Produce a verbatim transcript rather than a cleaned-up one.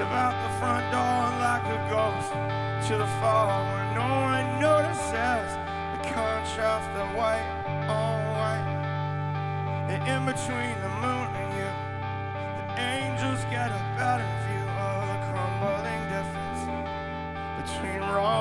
Step out the front door like a ghost to the fall where no one notices the contrast of white on white. And in between the moon and you, the angels get a better view of the crumbling difference between wrong